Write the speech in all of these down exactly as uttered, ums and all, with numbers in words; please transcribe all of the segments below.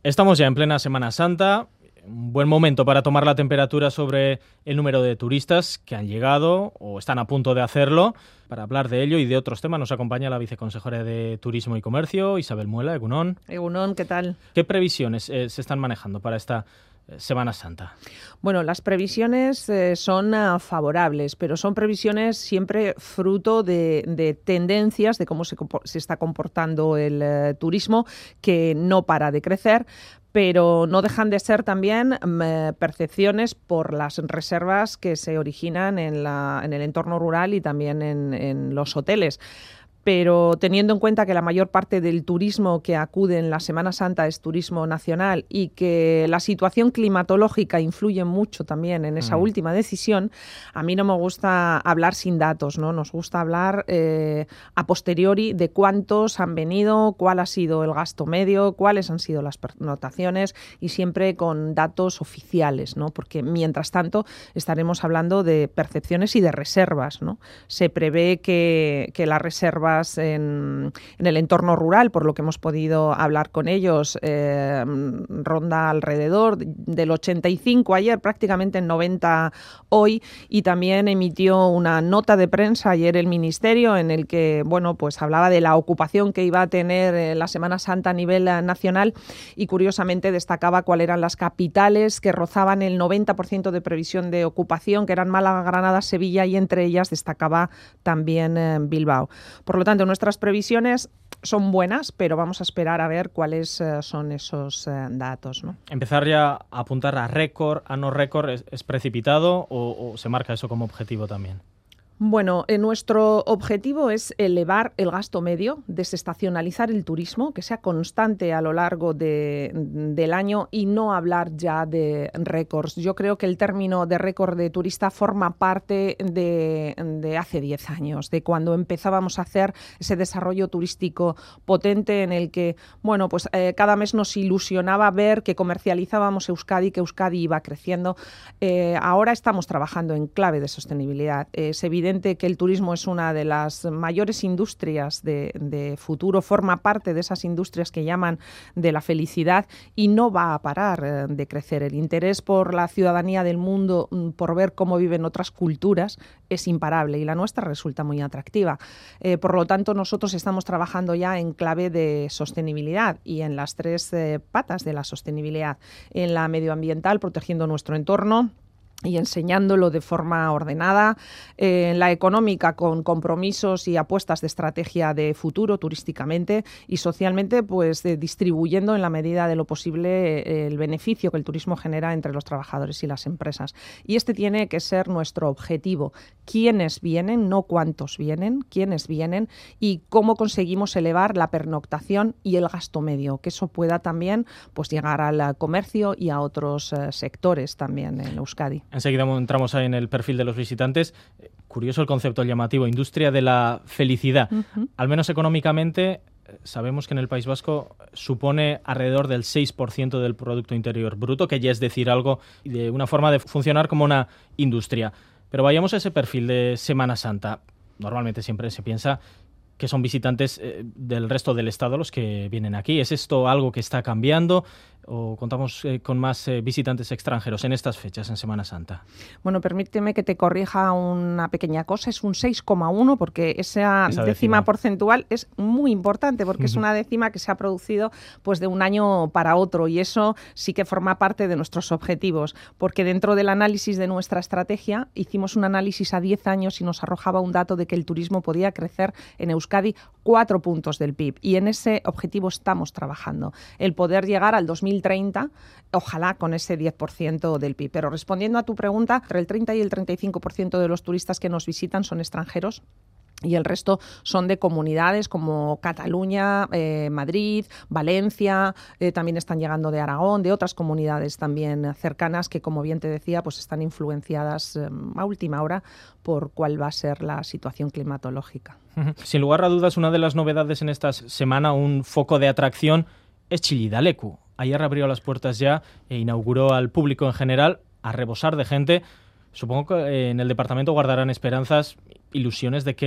Estamos ya en plena Semana Santa, un buen momento para tomar la temperatura sobre el número de turistas que han llegado o están a punto de hacerlo. Para hablar de ello y de otros temas nos acompaña la viceconsejera de Turismo y Comercio, Isabel Muela. Egunon. Egunon, ¿qué tal? ¿Qué previsiones eh, se están manejando para esta Semana Santa? Bueno, las previsiones eh, son uh, favorables, pero son previsiones siempre fruto de, de tendencias, de cómo se, se está comportando el uh, turismo, que no para de crecer, pero no dejan de ser también eh, percepciones por las reservas que se originan en, la, en el entorno rural y también en, en los hoteles. Pero teniendo en cuenta que la mayor parte del turismo que acude en la Semana Santa es turismo nacional y que la situación climatológica influye mucho también en esa mm. última decisión, a mí no me gusta hablar sin datos, ¿no? Nos gusta hablar eh, a posteriori de cuántos han venido, cuál ha sido el gasto medio, cuáles han sido las pernotaciones y siempre con datos oficiales, ¿no? Porque mientras tanto estaremos hablando de percepciones y de reservas, ¿no? Se prevé que, que las reservas En, en el entorno rural, por lo que hemos podido hablar con ellos, eh, ronda alrededor del ochenta y cinco ayer, prácticamente en noventa hoy, y también emitió una nota de prensa ayer el Ministerio en el que, bueno, pues hablaba de la ocupación que iba a tener eh, la Semana Santa a nivel eh, nacional y curiosamente destacaba cuáles eran las capitales que rozaban el noventa por ciento de previsión de ocupación, que eran Málaga, Granada, Sevilla, y entre ellas destacaba también eh, Bilbao. Por lo Por lo tanto, nuestras previsiones son buenas, pero vamos a esperar a ver cuáles uh, son esos uh, datos, ¿no? ¿Empezar ya a apuntar a récord, a no récord, es, es precipitado o, o se marca eso como objetivo también? Bueno, eh, nuestro objetivo es elevar el gasto medio, desestacionalizar el turismo, que sea constante a lo largo de, del año y no hablar ya de récords. Yo creo que el término de récord de turista forma parte de, de hace diez años, de cuando empezábamos a hacer ese desarrollo turístico potente en el que, bueno, pues eh, cada mes nos ilusionaba ver que comercializábamos Euskadi, que Euskadi iba creciendo. Eh, ahora estamos trabajando en clave de sostenibilidad. Eh, es evidente que el turismo es una de las mayores industrias de, de futuro, forma parte de esas industrias que llaman de la felicidad y no va a parar eh, de crecer. El interés por la ciudadanía del mundo, por ver cómo viven otras culturas, es imparable y la nuestra resulta muy atractiva. Eh, por lo tanto, nosotros estamos trabajando ya en clave de sostenibilidad y en las tres eh, patas de la sostenibilidad. En la medioambiental, protegiendo nuestro entorno y enseñándolo de forma ordenada, eh, en la económica con compromisos y apuestas de estrategia de futuro turísticamente y socialmente, pues eh, distribuyendo en la medida de lo posible eh, el beneficio que el turismo genera entre los trabajadores y las empresas. Y este tiene que ser nuestro objetivo. ¿Quiénes vienen? No cuántos vienen, quiénes vienen y cómo conseguimos elevar la pernoctación y el gasto medio, que eso pueda también pues llegar al comercio y a otros eh, sectores también en Euskadi. Enseguida entramos ahí en el perfil de los visitantes. Curioso el concepto llamativo, industria de la felicidad. Uh-huh. Al menos económicamente, sabemos que en el País Vasco supone alrededor del seis por ciento del Producto Interior Bruto, que ya es decir algo de una forma de funcionar como una industria. Pero vayamos a ese perfil de Semana Santa. Normalmente siempre se piensa que son visitantes eh, del resto del Estado los que vienen aquí. ¿Es esto algo que está cambiando o contamos eh, con más eh, visitantes extranjeros en estas fechas, en Semana Santa? Bueno, permíteme que te corrija una pequeña cosa. Es un seis coma uno porque esa, esa décima, décima porcentual es muy importante porque uh-huh. es una décima que se ha producido pues de un año para otro y eso sí que forma parte de nuestros objetivos porque dentro del análisis de nuestra estrategia hicimos un análisis a diez años y nos arrojaba un dato de que el turismo podía crecer en Euskadi cuatro puntos del P I B y en ese objetivo estamos trabajando. El poder llegar al dos mil treinta, ojalá con ese diez por ciento del P I B. Pero respondiendo a tu pregunta, entre el treinta y el treinta y cinco por ciento de los turistas que nos visitan son extranjeros. Y el resto son de comunidades como Cataluña, eh, Madrid, Valencia, eh, también están llegando de Aragón, de otras comunidades también cercanas que, como bien te decía, pues están influenciadas eh, a última hora por cuál va a ser la situación climatológica. Sin lugar a dudas, una de las novedades en esta semana, un foco de atracción, es Chillida-Leku. Ayer abrió las puertas ya e inauguró al público en general a rebosar de gente. Supongo que en el departamento guardarán esperanzas, ilusiones de que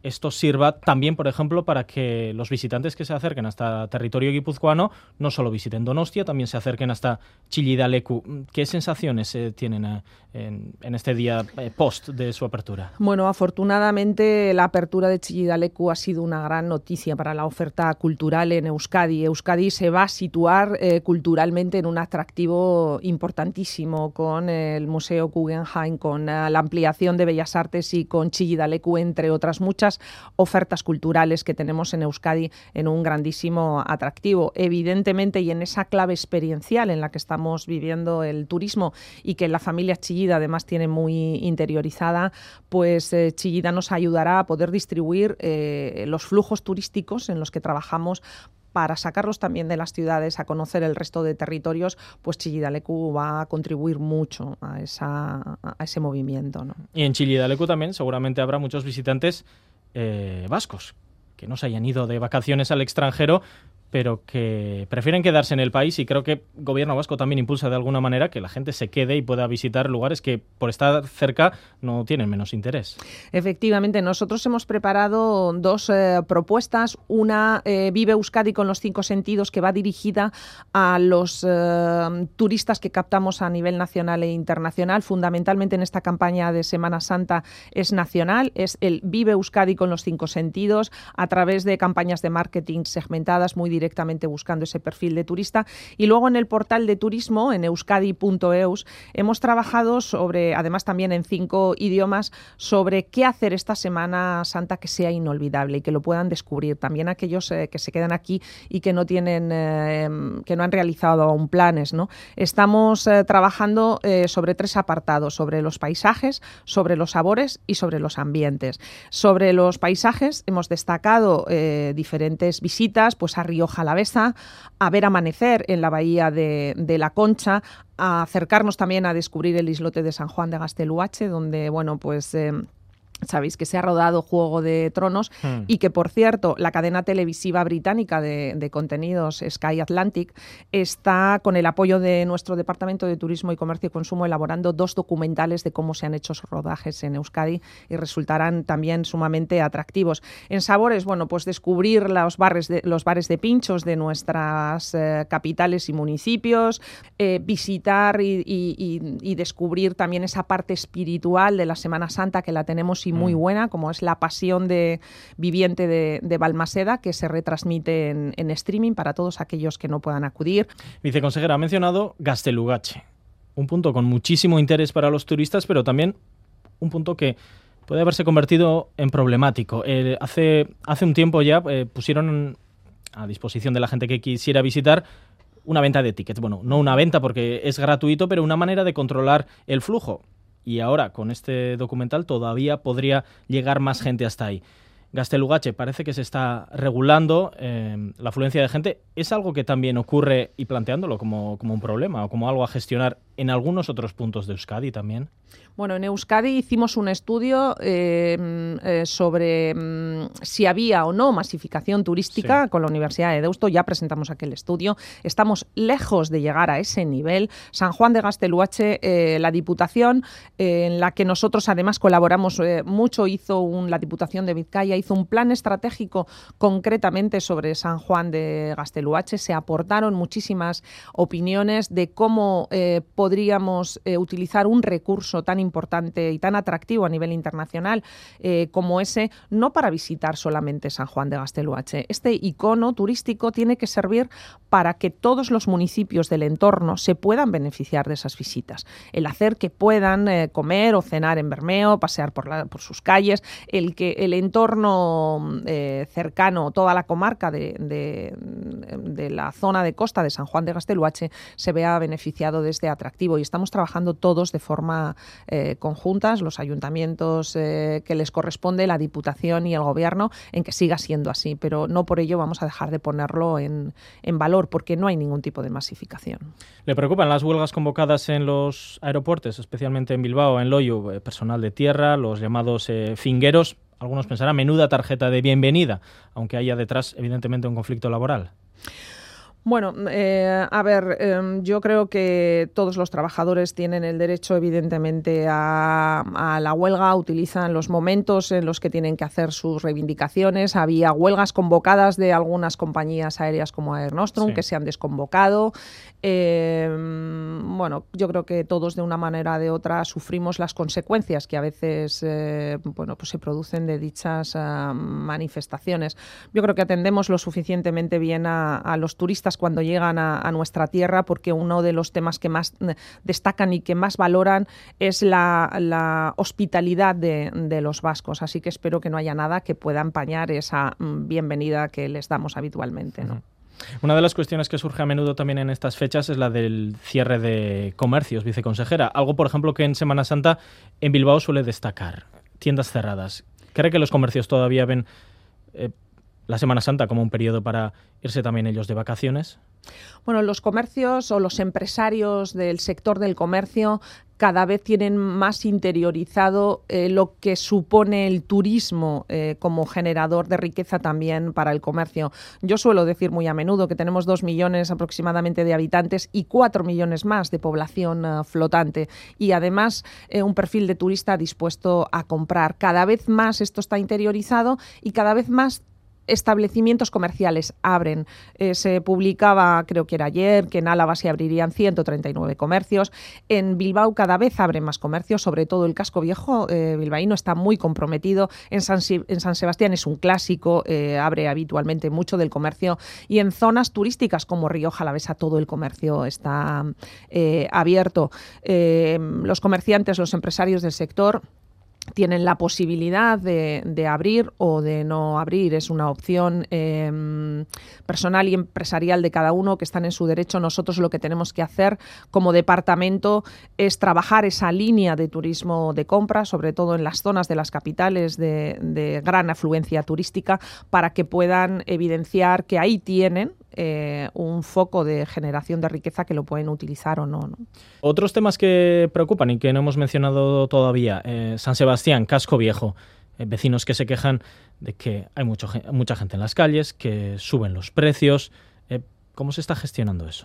esto sirva también, por ejemplo, para que los visitantes que se acerquen hasta territorio guipuzcoano no solo visiten Donostia, también se acerquen hasta Chillida Leku. ¿Qué sensaciones eh, tienen eh, en, en este día eh, post de su apertura? Bueno, afortunadamente la apertura de Chillida Leku ha sido una gran noticia para la oferta cultural en Euskadi. Euskadi se va a situar eh, culturalmente en un atractivo importantísimo con el Museo Guggenheim, con eh, la ampliación de Bellas Artes y con Chillida Leku, entre otras muchas ofertas culturales que tenemos en Euskadi en un grandísimo atractivo. Evidentemente, y en esa clave experiencial en la que estamos viviendo el turismo y que la familia Chillida además tiene muy interiorizada, pues eh, Chillida nos ayudará a poder distribuir eh, los flujos turísticos en los que trabajamos para sacarlos también de las ciudades a conocer el resto de territorios. Pues Chillida Leku va a contribuir mucho a, esa, a ese movimiento, ¿no? Y en Chillida Leku también seguramente habrá muchos visitantes Eh, vascos, que no se hayan ido de vacaciones al extranjero, pero que prefieren quedarse en el país, y creo que el gobierno vasco también impulsa de alguna manera que la gente se quede y pueda visitar lugares que por estar cerca no tienen menos interés. Efectivamente, nosotros hemos preparado dos eh, propuestas. Una, eh, Vive Euskadi con los cinco sentidos, que va dirigida a los eh, turistas que captamos a nivel nacional e internacional. Fundamentalmente en esta campaña de Semana Santa es nacional, es el Vive Euskadi con los cinco sentidos, a través de campañas de marketing segmentadas muy directamente directamente buscando ese perfil de turista. Y luego en el portal de turismo, en euskadi punto eus, hemos trabajado sobre, además también en cinco idiomas, sobre qué hacer esta Semana Santa que sea inolvidable y que lo puedan descubrir. También aquellos eh, que se quedan aquí y que no tienen, eh, que no han realizado aún planes, ¿no? Estamos eh, trabajando eh, sobre tres apartados: sobre los paisajes, sobre los sabores y sobre los ambientes. Sobre los paisajes hemos destacado eh, diferentes visitas, pues a Río Jalavesa, a ver amanecer en la bahía de, de La Concha, a acercarnos también a descubrir el islote de San Juan de Gaztelugatxe, donde, bueno, pues Eh, sabéis que se ha rodado Juego de Tronos mm. y que, por cierto, la cadena televisiva británica de, de contenidos Sky Atlantic está, con el apoyo de nuestro Departamento de Turismo y Comercio y Consumo, elaborando dos documentales de cómo se han hecho esos rodajes en Euskadi y resultarán también sumamente atractivos. En sabores, bueno, pues descubrir los bares de, los bares de pinchos de nuestras eh, capitales y municipios, eh, visitar y, y, y, y descubrir también esa parte espiritual de la Semana Santa, que la tenemos muy buena, como es la Pasión de Viviente de, de Balmaseda, que se retransmite en, en streaming para todos aquellos que no puedan acudir. Viceconsejera, ha mencionado Gaztelugatxe, un punto con muchísimo interés para los turistas, pero también un punto que puede haberse convertido en problemático. Eh, hace, hace un tiempo ya eh, pusieron a disposición de la gente que quisiera visitar una venta de tickets. Bueno, no una venta porque es gratuito, pero una manera de controlar el flujo. Y ahora, con este documental, todavía podría llegar más gente hasta ahí. Gaztelugatxe parece que se está regulando eh, la afluencia de gente. ¿Es algo que también ocurre, y planteándolo como, como un problema o como algo a gestionar, en algunos otros puntos de Euskadi también? Bueno, en Euskadi hicimos un estudio eh, eh, sobre mm, si había o no masificación turística sí. con la Universidad de Deusto. Ya presentamos aquel estudio. Estamos lejos de llegar a ese nivel. San Juan de Gaztelugatxe, eh, la Diputación, eh, en la que nosotros además colaboramos eh, mucho, hizo un, la Diputación de Vizcaya, hizo un plan estratégico concretamente sobre San Juan de Gaztelugatxe. Se aportaron muchísimas opiniones de cómo eh, podríamos eh, utilizar un recurso tan importante y tan atractivo a nivel internacional eh, como ese, no para visitar solamente San Juan de Gaztelugatxe. Este icono turístico tiene que servir para que todos los municipios del entorno se puedan beneficiar de esas visitas. El hacer que puedan eh, comer o cenar en Bermeo, pasear por, la, por sus calles, el que el entorno eh, cercano, toda la comarca de, de, de la zona de costa de San Juan de Gaztelugatxe se vea beneficiado de este atractivo. Y estamos trabajando todos de forma eh, conjuntas, los ayuntamientos eh, que les corresponde, la Diputación y el Gobierno, en que siga siendo así, pero no por ello vamos a dejar de ponerlo en, en valor, porque no hay ningún tipo de masificación. ¿Le preocupan las huelgas convocadas en los aeropuertos, especialmente en Bilbao, en Loiu, eh, personal de tierra, los llamados eh, fingueros? Algunos pensarán, menuda tarjeta de bienvenida, aunque haya detrás evidentemente un conflicto laboral. Bueno, eh, a ver, eh, yo creo que todos los trabajadores tienen el derecho, evidentemente, a, a la huelga, utilizan los momentos en los que tienen que hacer sus reivindicaciones. Había huelgas convocadas de algunas compañías aéreas como Air Nostrum, sí, que se han desconvocado. Eh, bueno, yo creo que todos de una manera o de otra sufrimos las consecuencias que a veces eh, bueno, pues se producen de dichas uh, manifestaciones. Yo creo que atendemos lo suficientemente bien a, a los turistas cuando llegan a, a nuestra tierra, porque uno de los temas que más destacan y que más valoran es la, la hospitalidad de, de los vascos. Así que espero que no haya nada que pueda empañar esa bienvenida que les damos habitualmente, ¿no? Una de las cuestiones que surge a menudo también en estas fechas es la del cierre de comercios, viceconsejera. Algo, por ejemplo, que en Semana Santa en Bilbao suele destacar. Tiendas cerradas. ¿Cree que los comercios todavía ven eh, la Semana Santa como un periodo para irse también ellos de vacaciones? Bueno, los comercios o los empresarios del sector del comercio cada vez tienen más interiorizado eh, lo que supone el turismo eh, como generador de riqueza también para el comercio. Yo suelo decir muy a menudo que tenemos dos millones aproximadamente de habitantes y cuatro millones más de población uh, flotante, y además eh, un perfil de turista dispuesto a comprar. Cada vez más esto está interiorizado y cada vez más establecimientos comerciales abren. Eh, se publicaba, creo que era ayer, que en Álava se abrirían ciento treinta y nueve comercios. En Bilbao cada vez abren más comercios, sobre todo el casco viejo eh, bilbaíno está muy comprometido. En San, en San Sebastián es un clásico, eh, abre habitualmente mucho del comercio, y en zonas turísticas como Rioja Alavesa todo el comercio está eh, abierto. Eh, los comerciantes, los empresarios del sector tienen la posibilidad de, de abrir o de no abrir. Es una opción eh, personal y empresarial de cada uno, que están en su derecho. Nosotros lo que tenemos que hacer como departamento es trabajar esa línea de turismo de compra, sobre todo en las zonas de las capitales de, de gran afluencia turística, para que puedan evidenciar que ahí tienen Eh, un foco de generación de riqueza que lo pueden utilizar o no, ¿no? Otros temas que preocupan y que no hemos mencionado todavía, eh, San Sebastián, casco viejo, eh, vecinos que se quejan de que hay mucho, mucha gente en las calles, que suben los precios. Eh, ¿Cómo se está gestionando eso?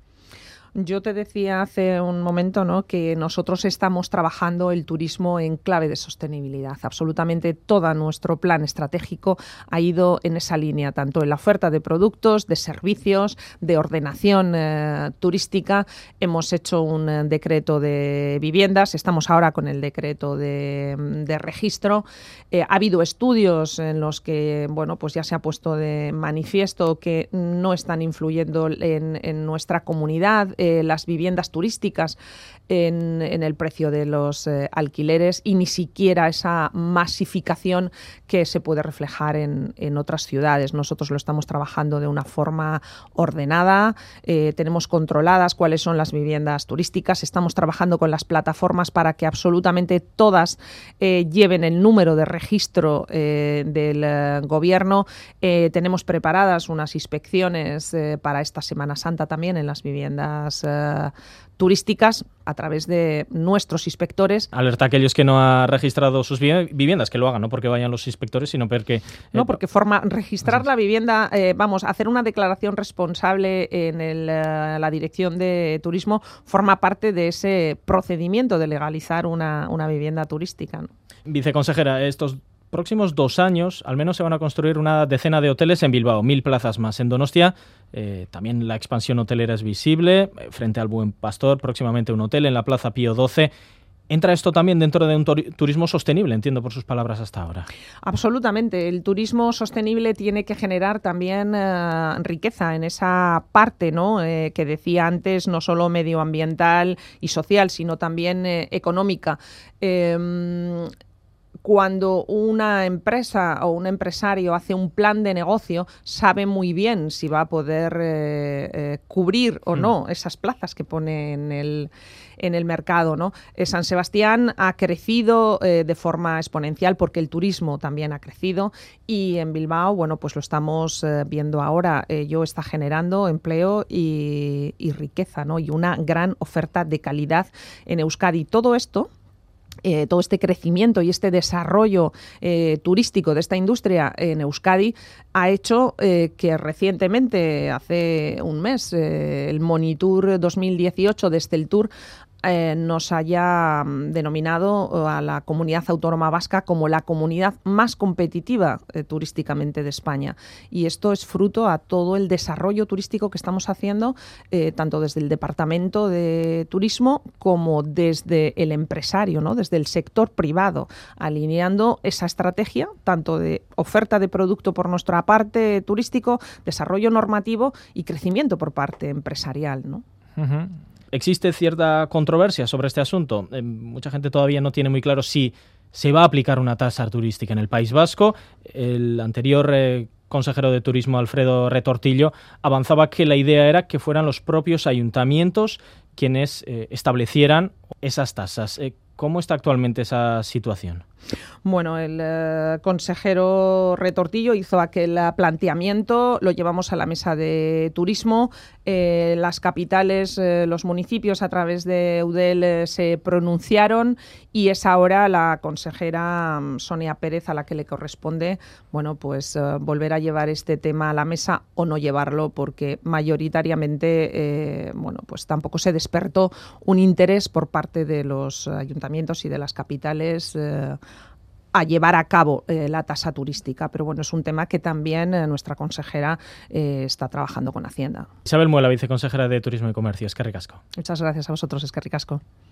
Yo te decía hace un momento, ¿no?, que nosotros estamos trabajando el turismo en clave de sostenibilidad. Absolutamente todo nuestro plan estratégico ha ido en esa línea, tanto en la oferta de productos, de servicios, de ordenación eh, turística. Hemos hecho un eh, decreto de viviendas, estamos ahora con el decreto de, de registro. Eh, ha habido estudios en los que, bueno, pues ya se ha puesto de manifiesto que no están influyendo en, en nuestra comunidad Eh, las viviendas turísticas en, en el precio de los eh, alquileres, y ni siquiera esa masificación que se puede reflejar en, en otras ciudades. Nosotros lo estamos trabajando de una forma ordenada, eh, tenemos controladas cuáles son las viviendas turísticas, estamos trabajando con las plataformas para que absolutamente todas eh, lleven el número de registro eh, del eh, gobierno. Eh, tenemos preparadas unas inspecciones eh, para esta Semana Santa también en las viviendas Uh, turísticas a través de nuestros inspectores. Alerta a aquellos que no han registrado sus viviendas, que lo hagan, no porque vayan los inspectores, sino porque... Eh, no, porque forma registrar la vivienda, eh, vamos, hacer una declaración responsable en el, uh, la Dirección de Turismo forma parte de ese procedimiento de legalizar una, una vivienda turística, ¿no? Viceconsejera, estos próximos dos años al menos se van a construir una decena de hoteles en Bilbao, mil plazas más. En Donostia eh, también la expansión hotelera es visible, eh, frente al Buen Pastor, próximamente un hotel en la Plaza Pío doce. ¿Entra esto también dentro de un turismo sostenible? Entiendo por sus palabras hasta ahora. Absolutamente. El turismo sostenible tiene que generar también eh, riqueza en esa parte, ¿no?, eh, que decía antes, no solo medioambiental y social, sino también eh, económica. Eh, Cuando una empresa o un empresario hace un plan de negocio, sabe muy bien si va a poder eh, eh, cubrir o no esas plazas que pone en el, en el mercado, ¿no? Eh, San Sebastián ha crecido eh, de forma exponencial porque el turismo también ha crecido, y en Bilbao, bueno, pues lo estamos eh, viendo ahora. Ello está generando empleo y, y riqueza, ¿no?, y una gran oferta de calidad en Euskadi. Todo esto Eh, todo este crecimiento y este desarrollo eh, turístico de esta industria en Euskadi ha hecho eh, que recientemente, hace un mes, eh, el Monitur dos mil dieciocho de Esteltur Eh, nos haya denominado a la comunidad autónoma vasca como la comunidad más competitiva eh, turísticamente de España. Y esto es fruto a todo el desarrollo turístico que estamos haciendo, eh, tanto desde el Departamento de Turismo como desde el empresario, ¿no? Desde el sector privado, alineando esa estrategia tanto de oferta de producto por nuestra parte turístico, desarrollo normativo y crecimiento por parte empresarial, ¿no? Uh-huh. Existe cierta controversia sobre este asunto. Eh, mucha gente todavía no tiene muy claro si se va a aplicar una tasa turística en el País Vasco. El anterior eh, consejero de Turismo, Alfredo Retortillo, avanzaba que la idea era que fueran los propios ayuntamientos quienes eh, establecieran esas tasas. Eh, ¿Cómo está actualmente esa situación? Bueno, el eh, consejero Retortillo hizo aquel planteamiento, lo llevamos a la mesa de turismo, eh, las capitales, eh, los municipios a través de Eudel eh, se pronunciaron y es ahora la consejera Sonia Pérez a la que le corresponde, bueno, pues eh, volver a llevar este tema a la mesa o no llevarlo, porque mayoritariamente, eh, bueno, pues tampoco se despertó un interés por parte de los ayuntamientos y de las capitales eh, a llevar a cabo eh, la tasa turística. Pero bueno, es un tema que también eh, nuestra consejera eh, está trabajando con Hacienda. Isabel Muela, viceconsejera de Turismo y Comercio. Eskerrik asko. Muchas gracias a vosotros, Eskerrik asko.